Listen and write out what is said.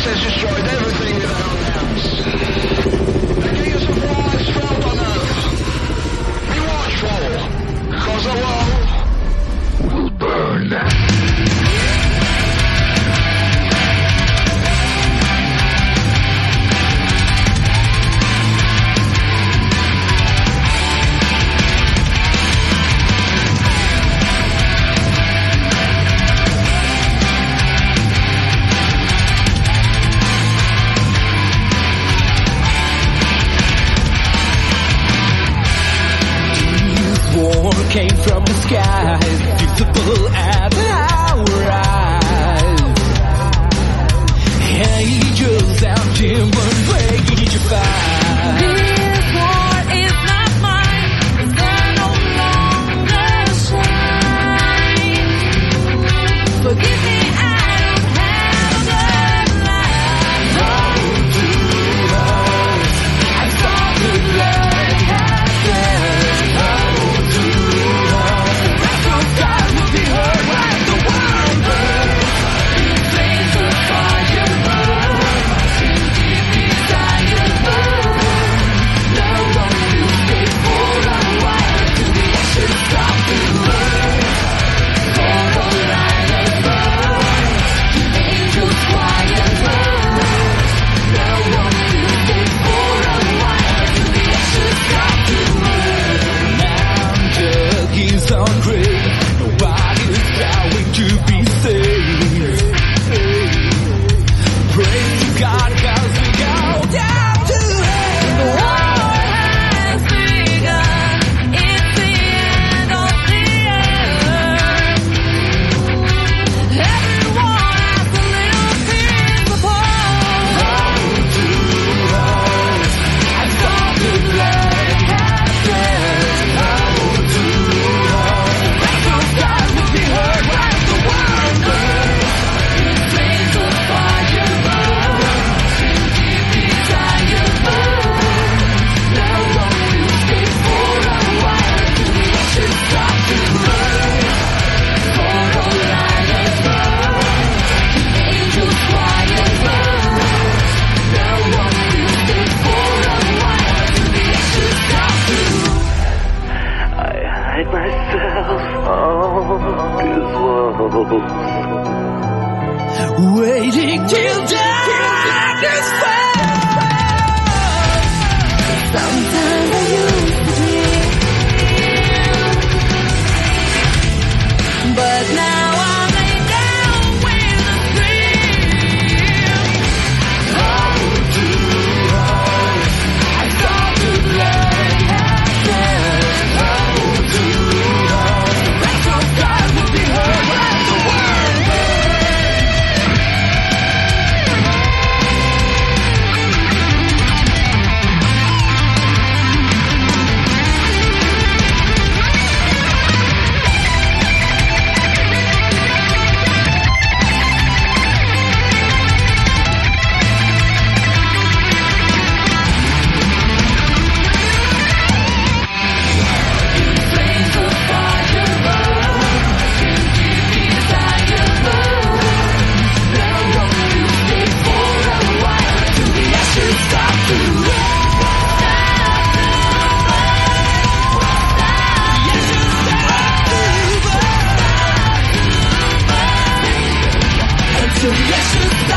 has destroyed everything without else. The gears of war has failed on earth. Be watchful, because the world will burn. Came from the skies, visible at our eyes. Angels and demons breaking your fire. This war is not mine, the sun no longer shines. Forgive me, I don't have a bloodline. Roll to us, I saw the blood happen. Waiting till darkness falls. Sometimes I used to dream, but now I'm laid down with a scream. Oh, to us, I saw the blood happen. Oh, to us, the wrath of God will be heard as the world burns. So yes,